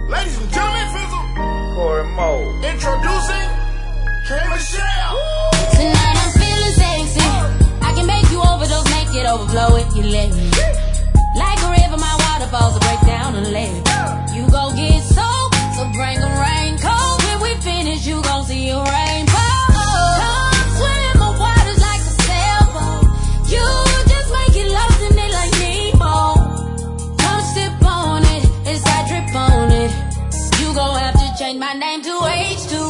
Ladies and gentlemen, Fizzle. Corey Moe. Introducing K. Michelle. Tonight I'm feeling sexy. I can make you overdose, make it overflow if you let me. Like a river, my waterfalls will break down and let it. You gon' get soaked, so bring a raincoat. When we finish, you gon' see a rainbow. Come swim, my water's like a sailboat. You just make it lost in it like Nemo. Come sip on it, it's got drip on it. You gon' have to change my name to H2.